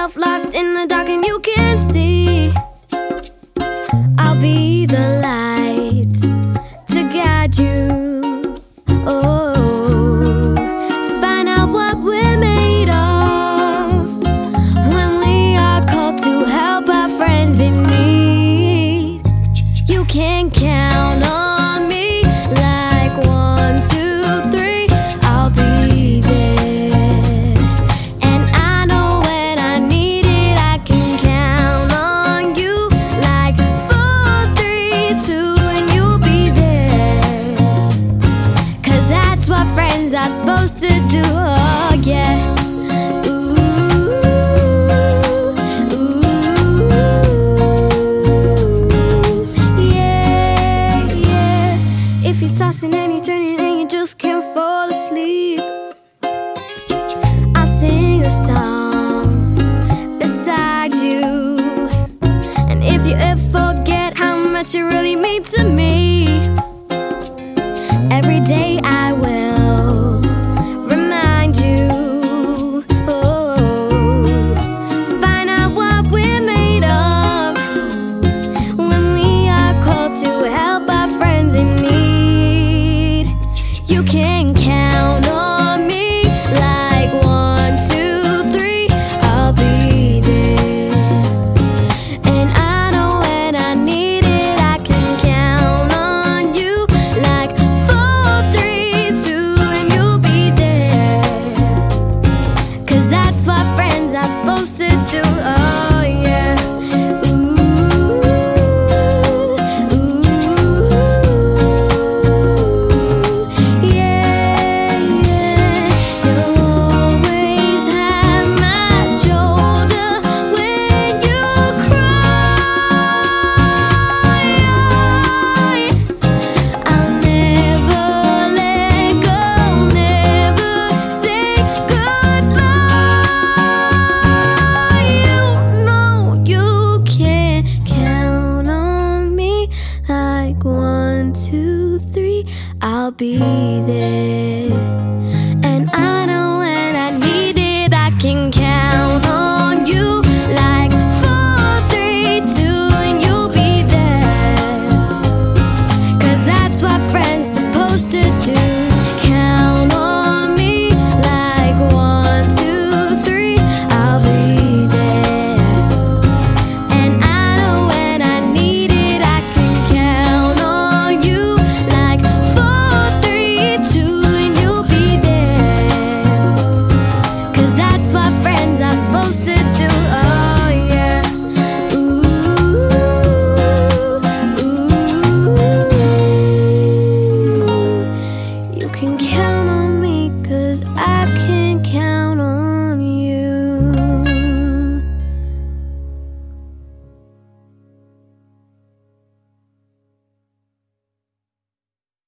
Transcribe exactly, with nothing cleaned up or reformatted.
yourself lost in the dark and you can't see, I'll be the light to guide you. Oh, find out what we're made of when we are called to help our friends in need. You can count on me like one, two, three, I'll be there. And I know when I need it, I can count on you like four, three, two, and you'll be there. Cause that's what friends are supposed to do, oh yeah. If you're tossing and you're turning and you just can't fall asleep, I'll sing a song beside you. And if you ever forget how much you really mean to me, every day I will remind you. Oh, find out what we're made of when we are called to help our friends in need. You can count on me like one, two, three, I'll be there. And I know when I need it, I can count on you like four, three, two, and you'll be there. Cause that's what friends are supposed to do, oh yeah. One, two, three, I'll be there.